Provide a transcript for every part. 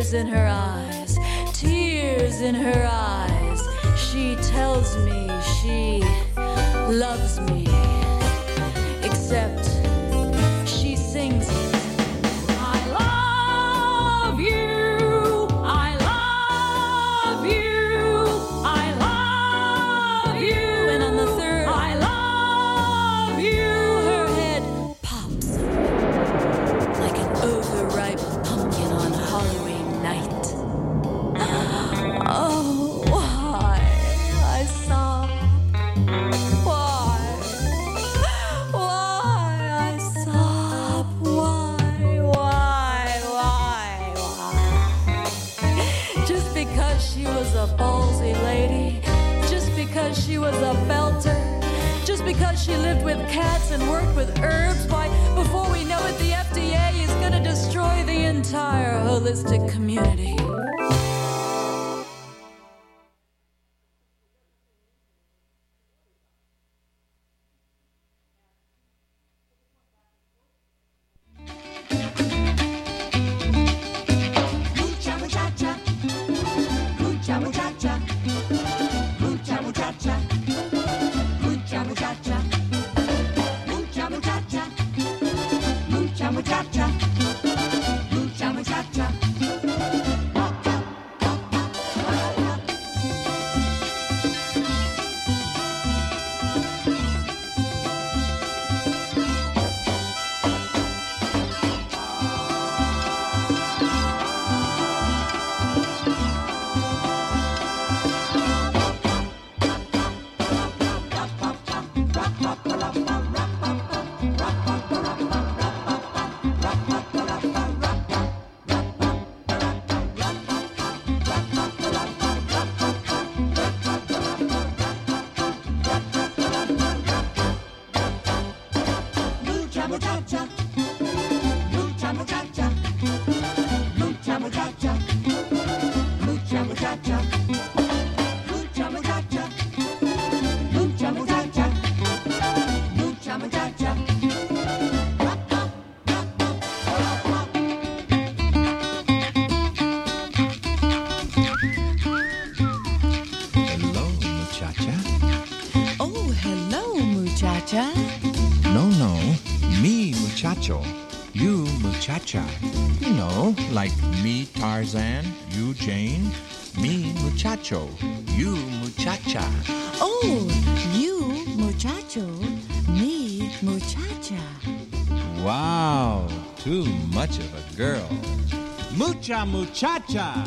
tears in her eyes, tears in her eyes. She tells me she loves me, except she sings, I love you, I love you, I love you. And on the third, I love you, her head pops like an overripe pumpkin on Halloween night. Oh, why I sob. Why I sob. Why? Just because she was a ballsy lady, just because she was a belter, just because she lived with cats and worked with herbs, why, before we know it, the FDA is gonna destroy the entire holistic community. You muchacha. You know, like me Tarzan, you Jane. Me muchacho, you muchacha. Oh, you muchacho, me muchacha. Wow, too much of a girl. Mucha muchacha.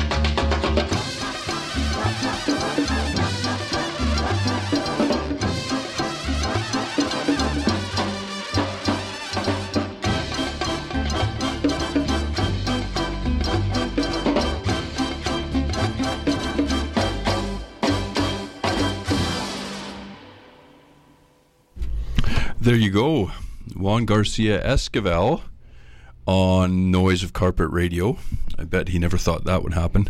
There you go. Juan Garcia Esquivel on Noise of Carpet Radio. I bet he never thought that would happen.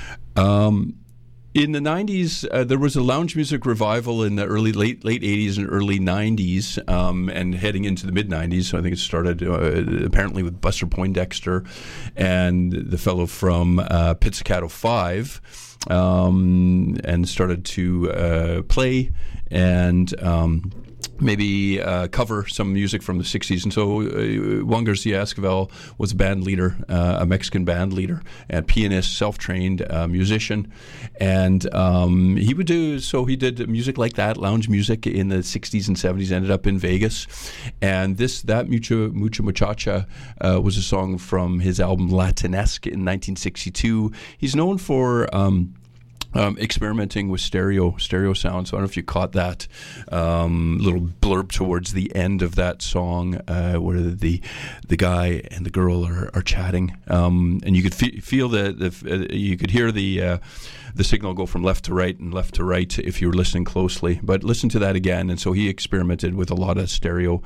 In the 90s, there was a lounge music revival in the late 80s and early 90s, and heading into the mid-90s. So I think it started apparently with Buster Poindexter and the fellow from Pizzicato 5, and started to play and maybe cover some music from the 60s. And so Juan Garcia Esquivel was a band leader, a Mexican band leader and pianist, self-trained musician. And he did music like that, lounge music in the 60s and 70s, ended up in Vegas. And that Mucha Muchacha was a song from his album Latinesque in 1962. He's known for experimenting with stereo sounds. So I don't know if you caught that little blurb towards the end of that song, where the guy and the girl are chatting, and you could feel you could hear the signal go from left to right and left to right if you were listening closely. But listen to that again. And so he experimented with a lot of stereo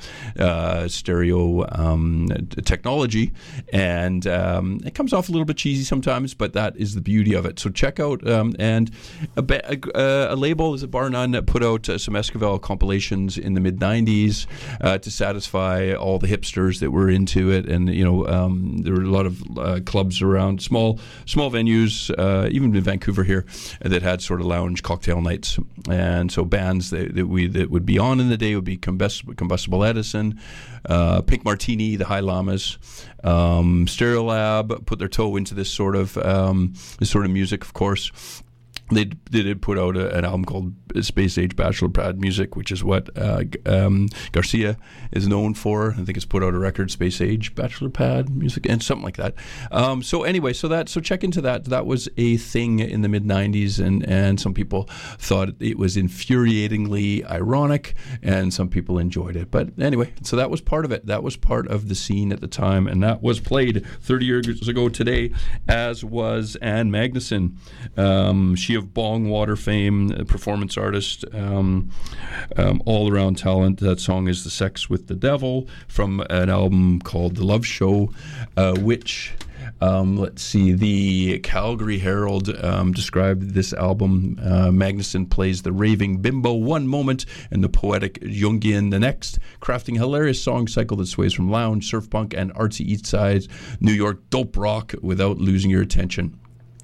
technology, and it comes off a little bit cheesy sometimes, but that is the beauty of it. So check out and a label is a bar none that put out some Esquivel compilations in the mid '90s to satisfy all the hipsters that were into it, and there were a lot of clubs around, small venues, even in Vancouver here, that had sort of lounge cocktail nights, and so bands that would be on in the day would be Combustible Edison, Pink Martini, the High Llamas, Stereolab put their toe into this sort of music, of course. They did put out an album called Space Age Bachelor Pad Music, which is what Garcia is known for. I think it's put out a record, Space Age Bachelor Pad Music, and something like that. So check into that. That was a thing in the mid '90s, and some people thought it was infuriatingly ironic, and some people enjoyed it. But anyway, so that was part of it. That was part of the scene at the time, and that was played 30 years ago today, as was Ann Magnuson. She of Bongwater fame, a performance artist, all-around talent. That song is The Sex with the Devil from an album called The Love Show, which... the Calgary Herald described this album. Magnuson plays the raving bimbo one moment and the poetic Jungian the next, crafting a hilarious song cycle that sways from lounge, surf punk, and artsy East Side New York dope rock without losing your attention.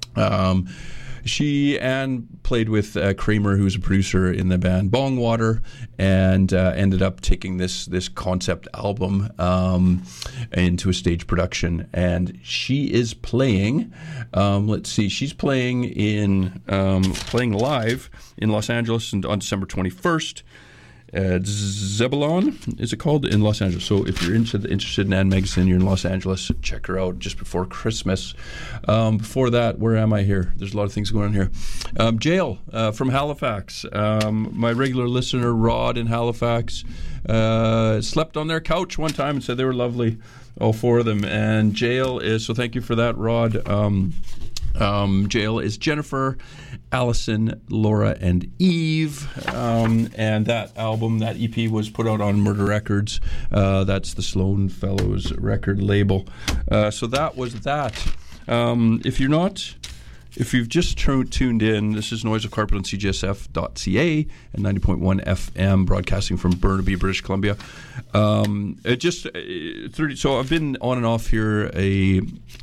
Anne played with Kramer, who's a producer in the band Bongwater, and ended up taking this concept album into a stage production. And she is playing. She's playing live in Los Angeles on December 21st. Zebulon is it called, in Los Angeles. So if you're interested in Ann Magnuson, you're in Los Angeles, check her out just before Christmas. Before that, where am I here? There's a lot of things going on here. Jail from Halifax. My regular listener Rod in Halifax slept on their couch one time and said they were lovely, all four of them. And Jail is, so thank you for that, Rod. Jail is Jennifer, Allison, Laura, and Eve, and that album, that EP, was put out on Murder Records. That's the Sloan Fellows record label. So that was that. If you've just tuned in, this is Noise of Carpet on CJSF.ca and 90.1 FM, broadcasting from Burnaby, British Columbia. So I've been on and off here a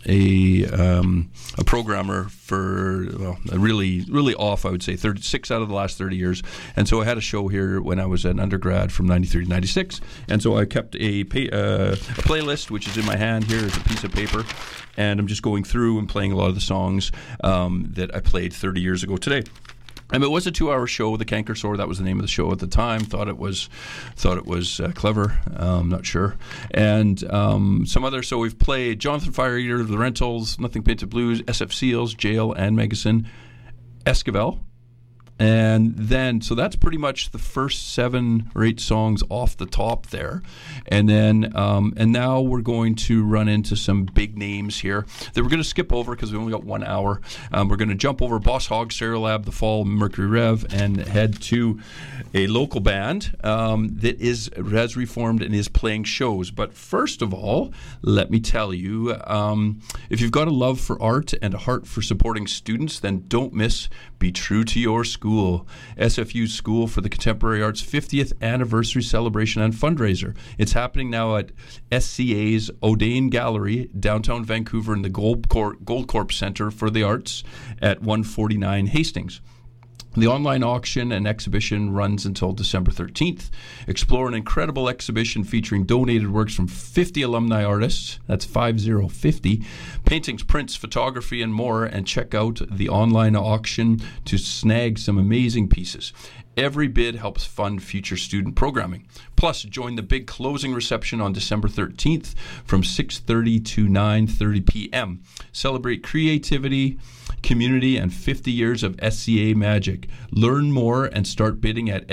programmer for really off, I would say 36 out of the last 30 years. And so I had a show here when I was an undergrad from 93 to 96, and so I kept a playlist, which is in my hand here as a piece of paper, and I'm just going through and playing a lot of the songs that I played 30 years ago today. And it was a 2-hour show. The Canker Sore, that was the name of the show at the time. Thought it was clever. Not sure. And some other. So we've played Jonathan Fire Eater, The Rentals, Nothing Painted Blues, SF Seals, Jail, Ann Magnuson, Esquivel. And then, so that's pretty much the first 7 or 8 songs off the top there. And then, and now we're going to run into some big names here that we're going to skip over because we only got 1 hour. We're going to jump over Boss Hog, Stereolab, The Fall, Mercury Rev, and head to a local band that has reformed and is playing shows. But first of all, let me tell you, if you've got a love for art and a heart for supporting students, then don't miss Be True to Your School. SFU's School for the Contemporary Arts 50th Anniversary Celebration and Fundraiser. It's happening now at SCA's O'Dane Gallery, downtown Vancouver, in the Gold Corp Centre for the Arts at 149 Hastings. The online auction and exhibition runs until December 13th. Explore an incredible exhibition featuring donated works from 50 alumni artists. That's 50, paintings, prints, photography, and more. And check out the online auction to snag some amazing pieces. Every bid helps fund future student programming. Plus, join the big closing reception on December 13th from 6:30 to 9:30 p.m. Celebrate creativity, community, and 50 years of SCA magic. Learn more and start bidding at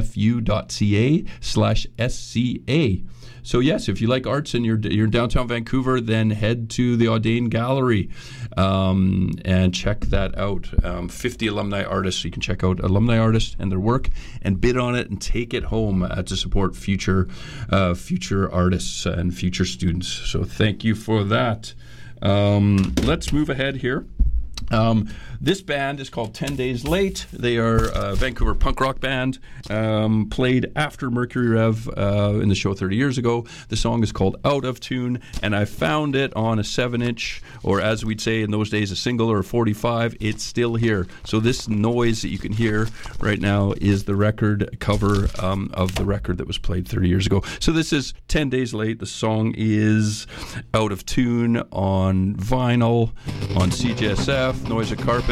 sfu.ca/SCA. So yes, if you like arts and you're in downtown Vancouver, then head to the O'Dane Gallery and check that out. 50 alumni artists, so you can check out alumni artists and their work and bid on it and take it home to support future artists and future students. So thank you for that. Let's move ahead here. This band is called 10 Days Late. They are a Vancouver punk rock band, played after Mercury Rev in the show 30 years ago. The song is called Out of Tune, and I found it on a 7-inch, or as we'd say in those days, a single or a 45. It's still here. So this noise that you can hear right now is the record cover of the record that was played 30 years ago. So this is 10 Days Late. The song is Out of Tune on vinyl, on CJSF, Noise at Carpet.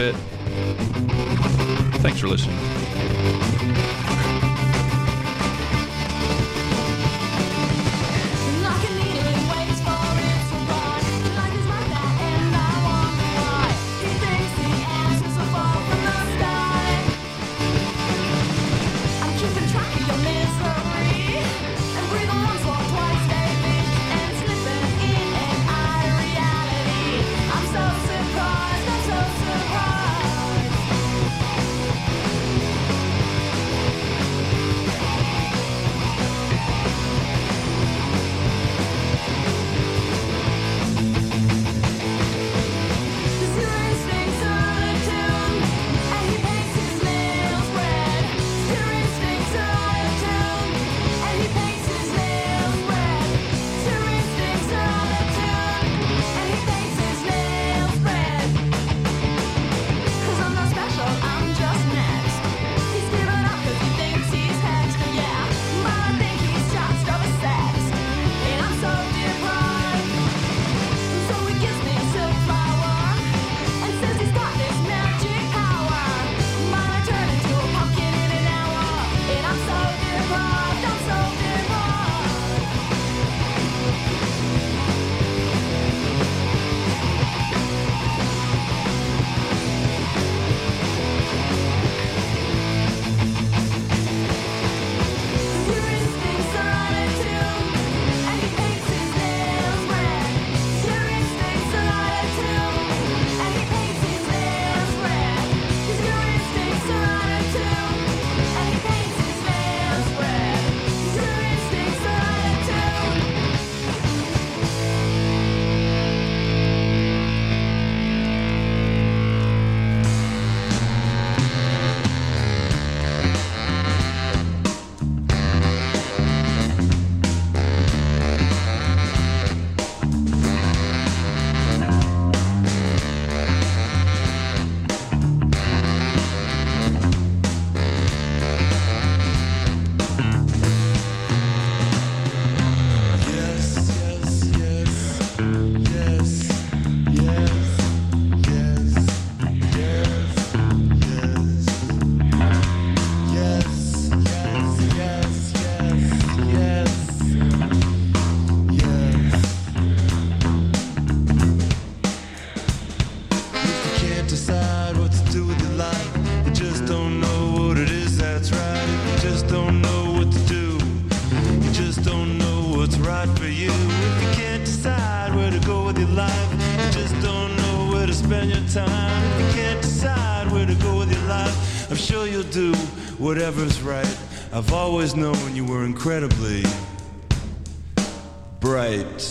Thanks for listening. Whatever's right, I've always known you were incredibly bright.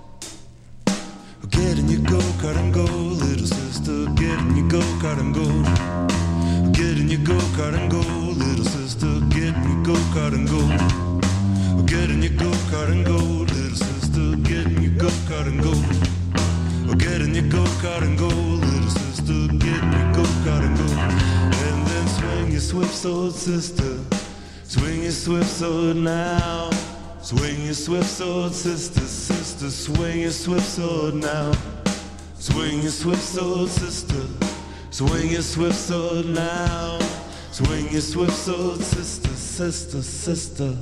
Get in your go-kart and go, little sister. Get in your go-kart and go. Get in your go-kart and go, little sister. Get in your go-kart and go. Get in your go-kart and go, little sister. Get in your go-kart and go. Get in your go-kart and go, little sister. Get in your go-kart and go. And then swing your swift sword, sister. Swing your swift sword now. Swing your swift sword, sister, sister. Swing your swift sword now. Swing your swift sword, sister. Swing your swift sword now. Swing your swift sword, sister, sister, sister.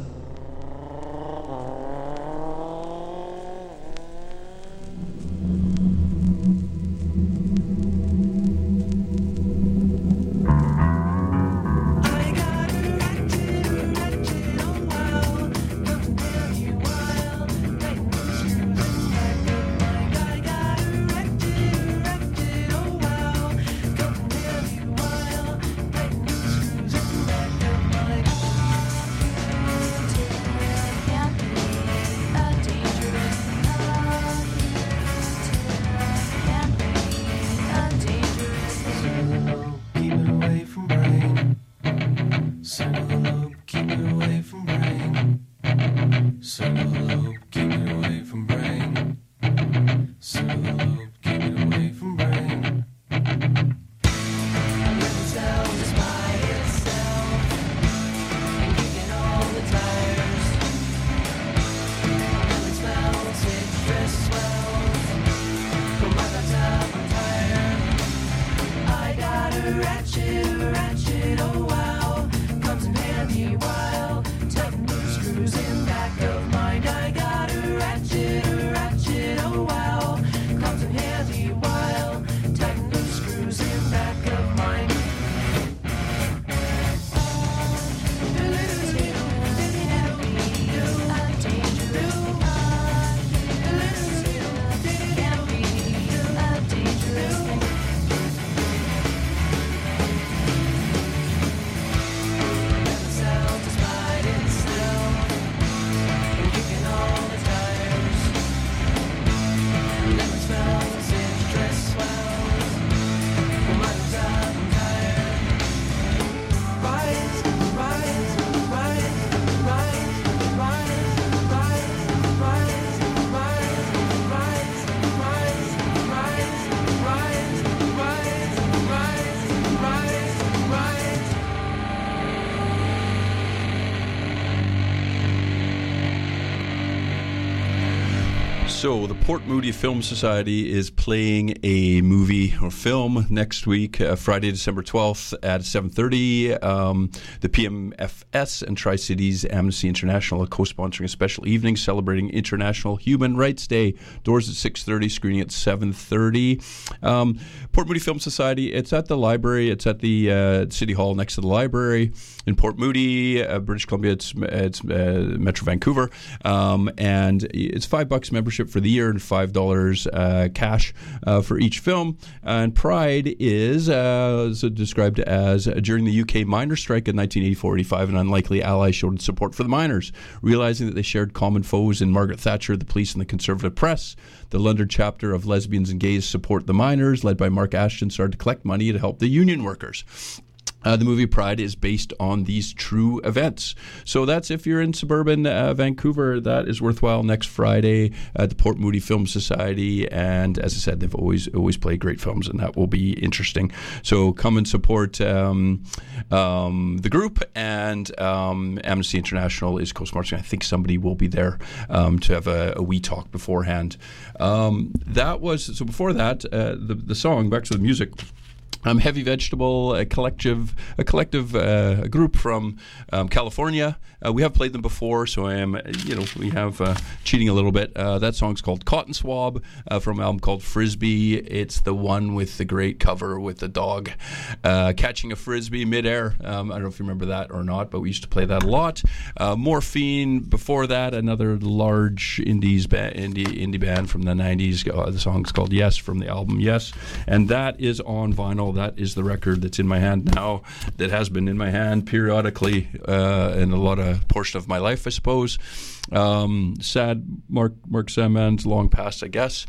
So the Port Moody Film Society is playing a movie or film next week, Friday, December 12th at 7:30. The PMFS and Tri-Cities Amnesty International are co-sponsoring a special evening celebrating International Human Rights Day. Doors at 6:30, screening at 7:30. Port Moody Film Society, it's at the library. It's at the City Hall next to the library in Port Moody, British Columbia. It's Metro Vancouver. And it's $5 membership for the year and $5 cash for each film. And Pride is described as during the UK miners' strike in 1984-85, an unlikely ally showed support for the miners, realizing that they shared common foes in Margaret Thatcher, the police, and the conservative press. The London chapter of Lesbians and Gays Support the Miners, led by Mark Ashton, started to collect money to help the union workers. The movie Pride is based on these true events. So that's, if you're in suburban Vancouver, that is worthwhile. Next Friday at the Port Moody Film Society. And as I said, they've always played great films, and that will be interesting. So come and support the group. And Amnesty International is co-sponsoring. I think somebody will be there to have a wee talk beforehand. Before that, the song, back to the music. Heavy Vegetable, a collective group from California. We have played them before, so we have cheating a little bit. That song's called Cotton Swab from an album called Frisbee. It's the one with the great cover with the dog catching a frisbee midair. I don't know if you remember that or not, but we used to play that a lot. Morphine, before that, another large indie band from the 90s. The song's called Yes from the album Yes, and that is on vinyl. That is the record that's in my hand now, that has been in my hand periodically in a lot of portion of my life, I suppose. Sad, Mark Sandman's long past, I guess.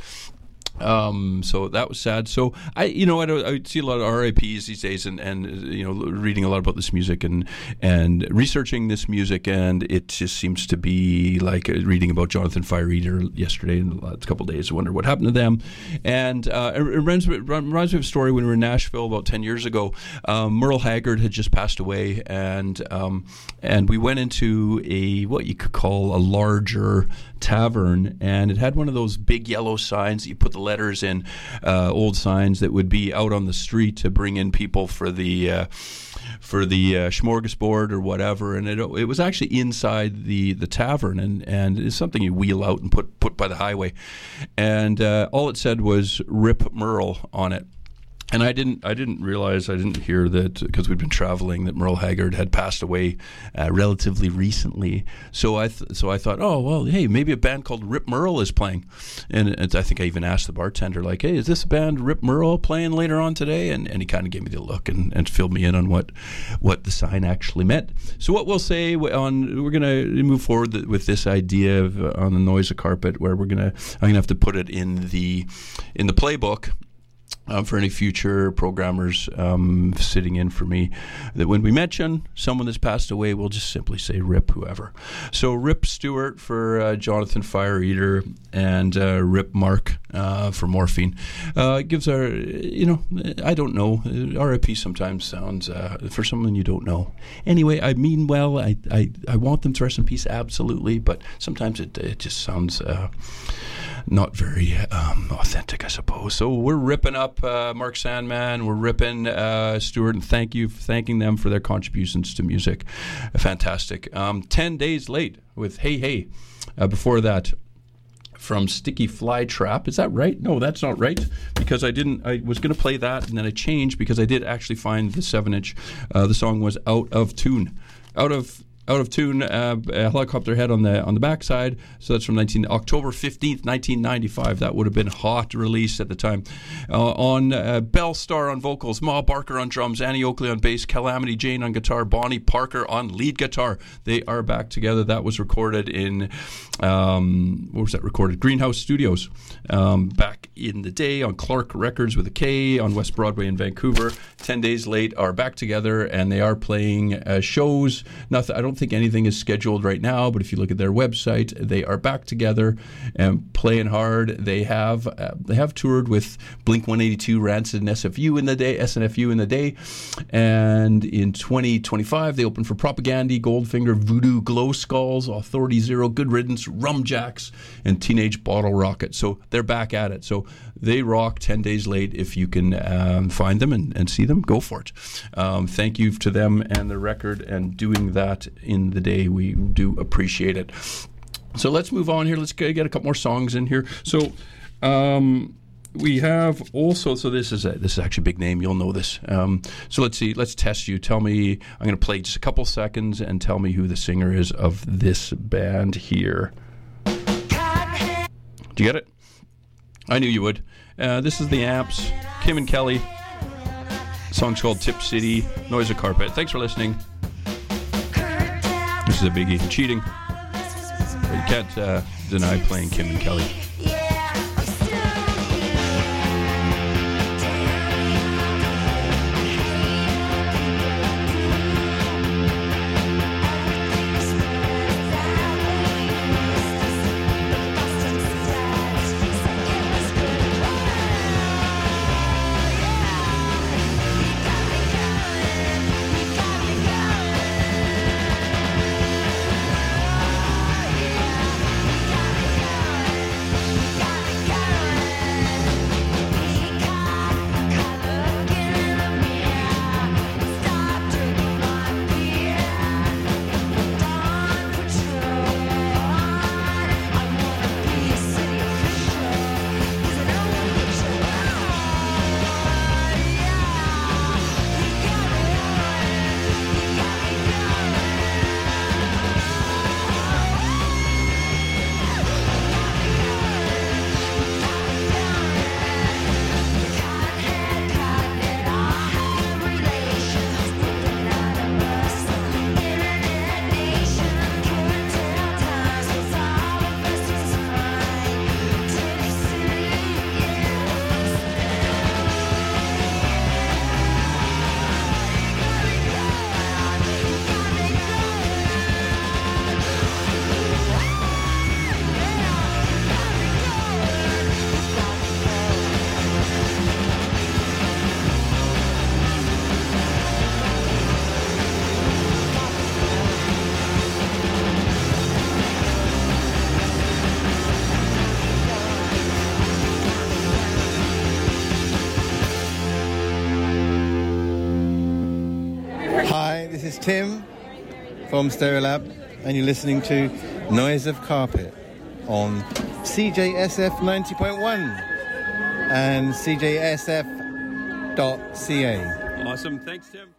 So that was sad. So I see a lot of RIPs these days, and reading a lot about this music and researching this music, and it just seems to be like reading about Jonathan Fire Eater yesterday and the last couple of days. I wonder what happened to them. And it reminds me of a story when we were in Nashville about 10 years ago. Merle Haggard had just passed away, and we went into what you could call a larger tavern, and it had one of those big yellow signs that you put the letters in, old signs that would be out on the street to bring in people for the smorgasbord or whatever, and it was actually inside the tavern, and it's something you wheel out and put by the highway, and all it said was "Rip Merle" on it. And I didn't realize, I didn't hear that, because we'd been traveling, that Merle Haggard had passed away relatively recently. So I thought, oh, well, hey, maybe a band called Rip Merle is playing. And I think I even asked the bartender, like, hey, is this band Rip Merle playing later on today? And he kind of gave me the look and filled me in on what the sign actually meant. So what we'll say we're going to move forward with this idea on the Noise of Carpet, where I'm going to have to put it in the playbook. For any future programmers sitting in for me, that when we mention someone that's passed away, we'll just simply say "Rip" whoever. So Rip Stewart for Jonathan Fire Eater, and Rip Mark for Morphine. Gives our, I don't know. RIP sometimes sounds for someone you don't know. Anyway, I mean well. I want them to rest in peace, absolutely, but sometimes it just sounds not very authentic, I suppose. So we're ripping up Mark Sandman, we're ripping Stewart, and thanking them for their contributions to music. Fantastic. 10 Days Late with Hey Hey. Before that, from Sticky Fly Trap. Is that right? No, that's not right, because I was going to play that, and then I changed because I did actually find the 7-inch. The song was Out of Tune. Out of Tune, Helicopter Head on the backside. So that's from October 15th, 1995. That would have been a hot release at the time. On Belle Starr on vocals, Ma Barker on drums, Annie Oakley on bass, Calamity Jane on guitar, Bonnie Parker on lead guitar. They are back together. That was recorded in Greenhouse Studios back in the day on Clark Records with a K on West Broadway in Vancouver. 10 Days Late are back together, and they are playing shows. I don't think anything is scheduled right now, but if you look at their website, they are back together and playing hard. They have toured with Blink-182, Rancid, and SNFU in the day. And in 2025, they opened for Propaganda, Goldfinger, Voodoo, Glow Skulls, Authority Zero, Good Riddance, Rum Jacks, and Teenage Bottle Rocket. So they're back at it. So they rock 10 Days Late. If you can find them and see them, go for it. Thank you to them and the record and doing that in the day. We do appreciate it. So let's move on here. Let's get a couple more songs in here. So we have also, so this is actually a big name. You'll know this. So let's see. Let's test you. Tell me, I'm going to play just a couple seconds and tell me who the singer is of this band here. Do you get it? I knew you would. This is the Amps, Kim and Kelly. The song's called Tip City, Noise of Carpet. Thanks for listening. This is a biggie. Cheating. But you can't deny playing Kim and Kelly. Tim from Stereolab, and you're listening to Noise of Carpet on CJSF 90.1 and CJSF.ca. Awesome. Thanks, Tim.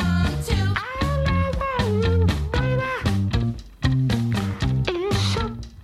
Some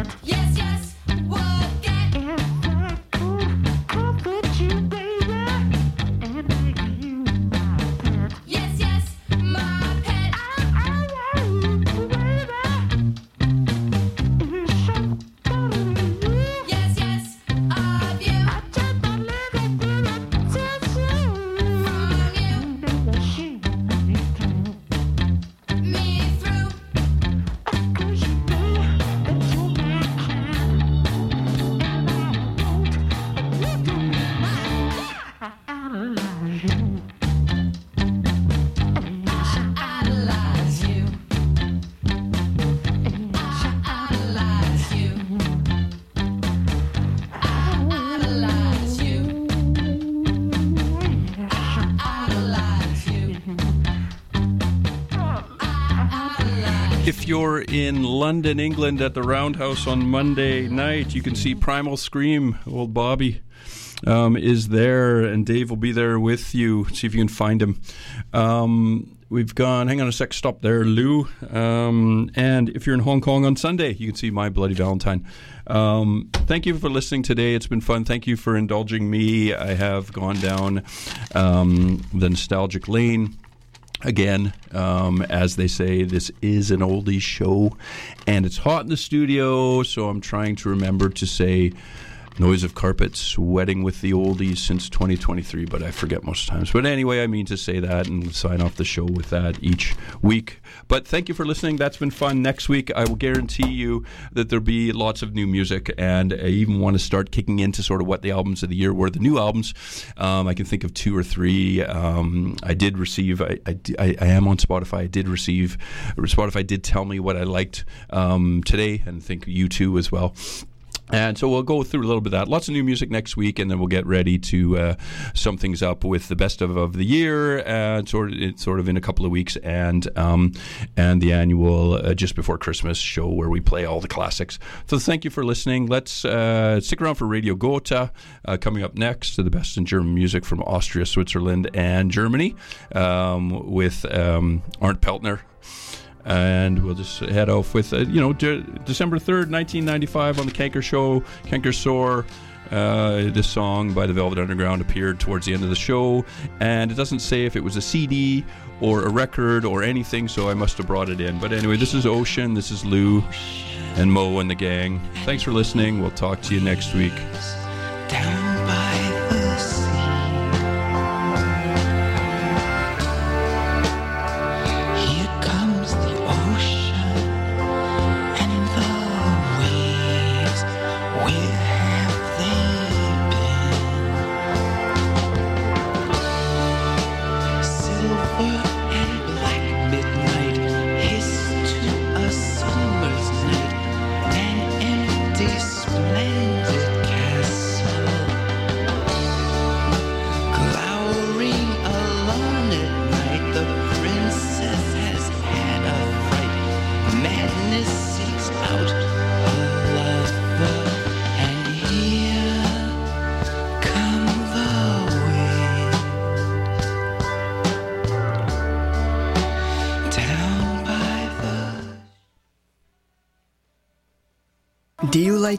Yes, yes, we'll get yes, yes, my pet. Yes, yes, of you. From you, me through. Idolize you. Idolize you. Idolize you. Idolize you. If you're in London, England at the Roundhouse on Monday night, you can see Primal Scream. Old Bobby is there, and Dave will be there with you. See if you can find him. We've gone, hang on a sec, stop there, Lou. And if you're in Hong Kong on Sunday, you can see My Bloody Valentine. Thank you for listening today. It's been fun. Thank you for indulging me. I have gone down the nostalgic lane. Again, as they say, this is an oldies show, and it's hot in the studio, so I'm trying to remember to say Noise of Carpet, sweating with the oldies since 2023, but I forget most times. But anyway, I mean to say that and sign off the show with that each week. But thank you for listening. That's been fun. Next week, I will guarantee you that there'll be lots of new music, and I even want to start kicking into sort of what the albums of the year were. The new albums, I can think of 2 or 3. I did receive, I am on Spotify. I did receive, Spotify did tell me what I liked today, and I think you too as well. And so we'll go through a little bit of that. Lots of new music next week, and then we'll get ready to sum things up with the best of the year, and sort of in a couple of weeks, and the annual just before Christmas show where we play all the classics. So thank you for listening. Let's stick around for Radio Gotha coming up next, to the best in German music from Austria, Switzerland, and Germany with Arndt Peltner. And we'll just head off with, December 3rd, 1995 on the Kanker Show, Kanker Sore. This song by the Velvet Underground appeared towards the end of the show, and it doesn't say if it was a CD or a record or anything, so I must have brought it in. But anyway, this is Ocean, this is Lou and Mo and the gang. Thanks for listening. We'll talk to you next week. Down